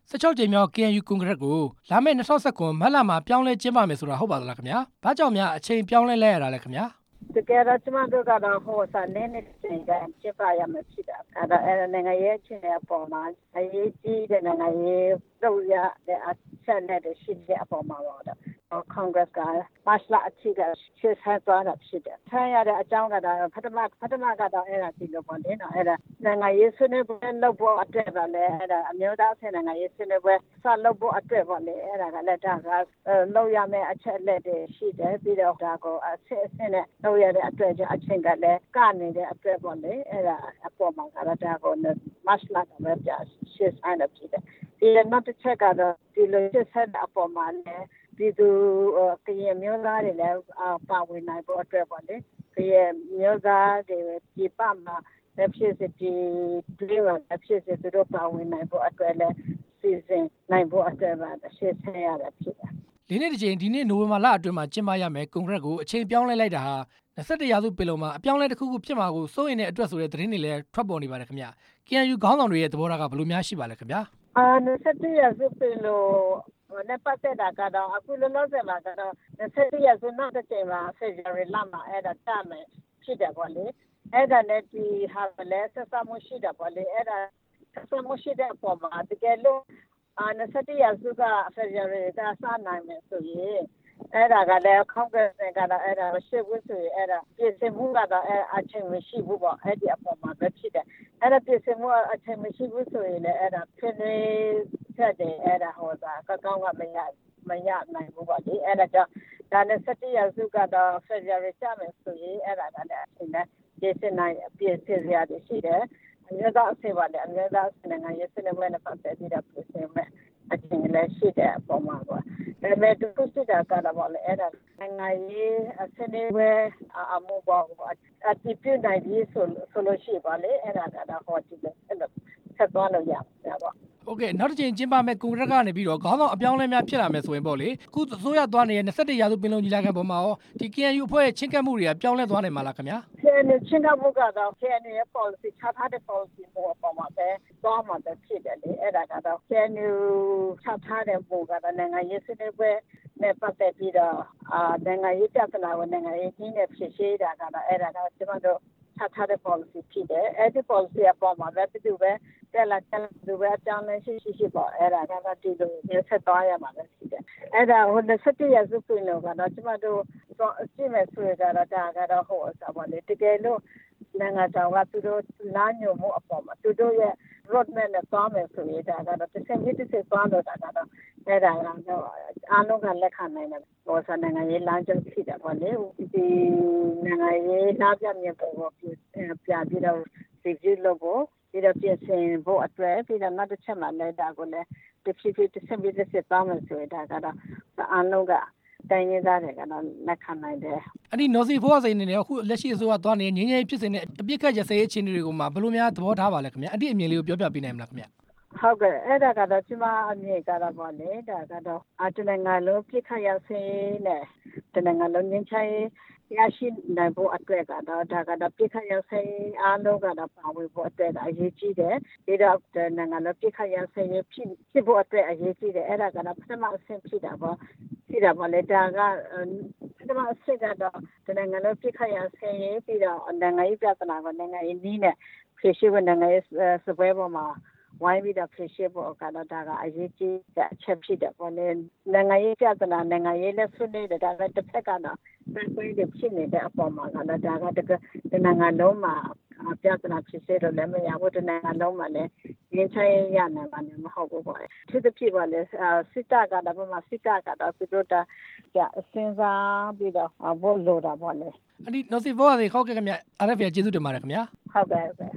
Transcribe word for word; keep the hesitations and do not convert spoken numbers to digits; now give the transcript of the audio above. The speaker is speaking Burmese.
สิบหกကြိမ်မြောက် ကေအန်ယူ ကွန်ဂရက်ကိုလာမယ့်၂၀၁၉မတ်လမှာပြောင်းလဲကျင်းပမယ်ဆိုတာဟုတ်ပါသလားခင်ဗျာ။ဘာကြောင့်များအချိန်ပြောင်းလဲလဲရတာလဲခင်ဗျာတကယ်တော့ကျမတို့ကတော့ဟိုစာနေနေချိန်ကကျင်းပရမယ်ဖြစ်တာအဲ့ဒါအဲ့ဒါနိုင်ငံရေးချင်းအပေါ်မှာအရေးကြီးတဲ့နိုင်ငံရေးလုပ်ရတဲ့အချက်နဲ့ရှိတဲ့အပေါ်မှာတော့Congress ကမတ်လအထိကရှေ့ဆက်သွားတာဖြစ်တယ်။ဆန်းရတဲ့အကြောင်းကတော့ပထမပထမကတော့အဲ့ဒါဒီလိုပေါ့လေနော်အဲ့ဒါနိုင်ငံရေးဆွေးနွေးပွဲလုပ်ဖို့အတွက်ပါလေအဲ့ဒါအမျိုးသားဆင်နိုင်ငံရေးဆွေးနွေးပွဲဆက်လုပ်ဖို့အတွက်ပေါ့လေအဲ့ဒါကလည်းဒါကလုပ်ရမယ့်အချက်လက်တွေရှိတယ်ပြီးတော့ဒါကိုအစစ်အစစ်နဲ့လုပ်ရတဲ့အတွက်ကြောင့်အချိန်ကလည်းကနေတဲ့အတွက်ပေါ့လေအဲ့ဒါအပေါ်မှာကတော့ဒါကိုမတ်လကပဲကြာရှေ့ဆိုင်လို့ဖြစ်တယ်။ဒီနောက်တစ်ချက်ကတော့ဒီလိုရှေ့ဆက်အပေါ်မှာလည်းဒီသူကရင်မျိုးသားတွေလည်းပါဝင်နိုင်ဖို့အတွက်ပေါ့လေကရင်မျိုးသားတွေဒီပမှာလက်ဖြစ်စီဒီဒီလိုလက်ဖြစ်စီတို့ပါဝင်နိုင်ဖို့အတွက်လည်းစီစဉ်နိုင်ဖို့အတွက်ပါရှေ့ဆက်ရတာဖြစ်တယ်လေးနှစ်တစ်ချိန်ဒီနေ့နိုဝင်ဘာလအတွင်းမှာကျင်းပရမယ်ကွန်ဂရက်ကိုအချိန်ပြောင်းလဲလိုက်တာဟာ၂၁ရာစုပင်လုံမှာအပြောင်းလဲတစ်ခုခုဖြစ်မှာကိုစိုးရိမ်တဲ့အတွက်ဆိုတဲ့သတင်းတွေလည်းထွက်ပေါ်နေပါတယ်ခင်ဗျ။ ကေအန်ယူ ခေါင်းဆောင်တွေရဲ့သဘောထားကဘယ်လိုများရှိပါလဲခင်ဗျာ။အာ၂၁ရာစုပင်လုံနဲ့ပတ်သက်တာကတော့အခုလောလောဆယ်မှာကတော့၂၁ရာစုနောက်တစ်ချိန်မှာဖေဖော်ဝါရီလမှာအဲ့ဒါတမယ်ဖြစ်တယ်ပေါ့လေအဲ့ဒါနဲ့ဒီဟာလည်းဆက်စပ်မှုရှိတယ်ပေါ့လေအဲ့ဒါဆက်စပ်မှုရှိတဲ့အပေါ်မှာတကယ်လို့အာ၂၁ရာစုကဖေဖော်ဝါရီကစနိုင်မယ်ဆိုရင်အဲ့ဒါကလည်း Congress ကတော့အဲ့ဒါမရှိဘူးဆိုရင်အဲ့ဒါပြည်စင်မှုကတော့အချိန်မရှိဘူးပေါ့အဲ့ဒီအပေါ်မှာပဲဖြစ်တယ်အဲ့ဒါပြည်စင်မှုအချိန်မရှိဘူးဆိုရင်လည်းအဲ့ဒါဖြစ်နေဆက်တယ်အဲ့ဒါဟောတာကကောင်းကမရမရနိုင်ဘူးပေါ့ဒီအဲ့ဒါကြောင့်ဒါနဲ့၂၁ရာစုကတော့ February ကျမယ်ဆိုရင်အဲ့ဒါကလည်းအချိန်နဲ့ပြည်စင်နိုင်ပြည်စင်ရတဲ့ရှိတယ်အမျိုးသားအဆင့်ပါလေအမျိုးသားနိုင်ငံရေးစနစ်နဲ့ပတ်သက်ပြီးတော့ပြည်စင်မဲ့အချိန်လည်းရှိတဲ့အပေါ်မှာပေါ့ဒါပေမဲ့သူစစ်တာကတော့ပေါ့လေအဲ့ဒါနိုင်ငံရေးအစနစ်ဝဲအမှုပေါ့အတိပြုနိုင်ပြီးဆိုဆိုလို့ရှိပါလေအဲ့ဒါကတော့ဟောဒီလိုဆက်သွားလို့ရပါပေါ့โอเคနောက်တစ်ချိန်ကျင်းပမဲ့ကွန်ဂရက်ကနေပြီးတော့ခေါင်းဆောင်အပြောင်းလဲများဖြစ်လာမယ်ဆိုရင်ပေါ့လေအခုအစိုးရသွားနေတဲ့၂၁ရာစုပင်လုံညီလာခံပေါ်မှာရောဒီ ကေအန်ယူ အဖွဲ့ရဲ့ချင်းကပ်မှုတွေကပြောင်းလဲသွားနိုင်မှာလားခင်ဗျာကေအန်ယူ ချင်းကပ်မှုကတော့ ကေအန်ယူ ရဲ့ policy ချထားတဲ့ policy ပေါ်ပေါ်မှာပဲသွားမှာပဲဖြစ်တယ်လေအဲ့ဒါကတော့ ကေအန်ယူ ချထားတဲ့ပုံကတော့နိုင်ငံရေးဆွေးနွေးပွဲနဲ့ပတ်သက်ပြီးတော့အာနိုင်ငံရေးပြဿနာကိုနိုင်ငံရေးကြီးနဲ့ဖြေရှင်းတာကတော့အဲ့ဒါကကျွန်တော်တို့ချထားတဲ့ policy ဖြစ်တယ်အဲ့ဒီ policy အပေါ်မှာပဲတူပဲတက်လာတက်လူပဲအကြောင်းနဲ့ရှိရှိရှိပေါ့အဲ့ဒါကတော့ဒီလိုမျိုးဆက်သွားရမှာပဲရှိတယ်အဲ့ဒါဟို၂၁ရာစုပင်လုံကတော့ကျွန်တော်တို့ကြည့်မယ်ဆိုရတော့ဒါကတော့ဟိုအစားပေါ့လေတကယ်လို့နိုင်ငံတော်ကသူတို့နားညွှန်မှုအပေါ်မှာသူတို့ရဲ့ road map နဲ့သွားမယ်ဆိုရင်ဒါကတော့တစ်ဆင့်ပြီးတစ်ဆင့်သွားလို့ဒါကတော့အဲ့ဒါကတော့အားလုံးကလက်ခံနိုင်တယ်ဟိုဆန်နိုင်ငံရေးလမ်းကြောင်းဖြစ်တယ်ပေါ့လေဒီနိုင်ငံရေးနားပြမြင်ပေါ်ကိုပြပြီးတော့ review လုပ်ဖို့ပြီးတော့ပြင်ဆင်ဖို့အတွက်ပြီးတော့နောက်တစ်ချက်မှလည်းဒါကိုလည်းတစ်ဖြည်းဖြည်းတစ်ဆင့်ပြီးတစ်ဆင့်သွားမယ်ဆိုရင်ဒါကတော့အားလုံးကတိုင်းရင်းသားတွေကတော့လက်ခံနိုင်တယ်အဲ့ဒီနော်စီဖိုးအစိန်နေနဲ့အခုလက်ရှိအစိုးရသွားနေငင်းငယ်ဖြစ်စဉ်နဲ့အပြစ်ခတ်ရစရေးအခြေအနေတွေကိုမှဘယ်လိုများသဘောထားပါလဲခင်ဗျအဲ့ဒီအမြင်လေးကိုပြောပြပေးနိုင်မလားခင်ဗျဟုတ်ကဲ့အဲ့ဒါကတော့ကျမအမြင်ကတော့ဗောလေဒါကတော့အတနိုင်ငံလုံးပြစ်ခတ်ရစရေးနဲ့တနိုင်ငံလုံးငင်းချရေးရရှိနိုင်ဖို့အတွက်ကတော့ဒါကတော့ပြစ်ခတ်ရစရေးအားလုံးကတော့ပါဝင်ဖို့အတွက်အရေးကြီးတယ်ဒီတော့နိုင်ငံလုံးပြစ်ခတ်ရစရေးဖြစ်ဖြစ်ဖို့အတွက်အရေးကြီးတယ်အဲ့ဒါကတော့ပထမအဆင့်ဖြစ်တာပေါ့ဖြစ်တာပေါ့လေဒါကပထမအဆင့်ကတော့တနိုင်ငံလုံးပြစ်ခတ်ရစရေးပြီးတော့နိုင်ငံရေးပြဿနာကိုနိုင်ငံရေးနည်းနဲ့ဖြေရှင်းဖို့နိုင်ငံရေးစပွဲပေါ်မှာဝိုင်းပြီးတော့ဖြေရှင်းဖို့ကတော့ဒါကအရေးကြီးတဲ့အချက်ဖြစ်တယ်ပေါ့လေနိုင်ငံရေးပြဿနာနိုင်ငံရေးလက်ဆွေးနွေးတယ်ဒါကတစ်ဖက်ကတော့ပြန်ပြီးတော့ဖြစ်နေတဲ့အပေါ်မှာကတော့ဒါကတကယ်နိုင်ငံလုံးမှာပြဿနာဖြစ်စေတော့လည်းမရဘူးတနိုင်ငံလုံးမှာလည်းရင်းချရနိုင်မှာမဟုတ်ဘူးပေါ့သူတို့ဖြစ်ပါလေစစ်တပ်ကတော့ဘာမှစစ်တပ်ကတော့သူတို့တာစဉ်းစားပြီးတော့ဘောလို့တာပေါ့လေအဲ့ဒီနော်စီဘောကခေါက်ခဲ့ခင်ဗျ အာရ်အက်ဖ် ကျေးဇူးတင်ပါတယ်ခင်ဗျာဟုတ်ကဲ့ဟုတ်ကဲ့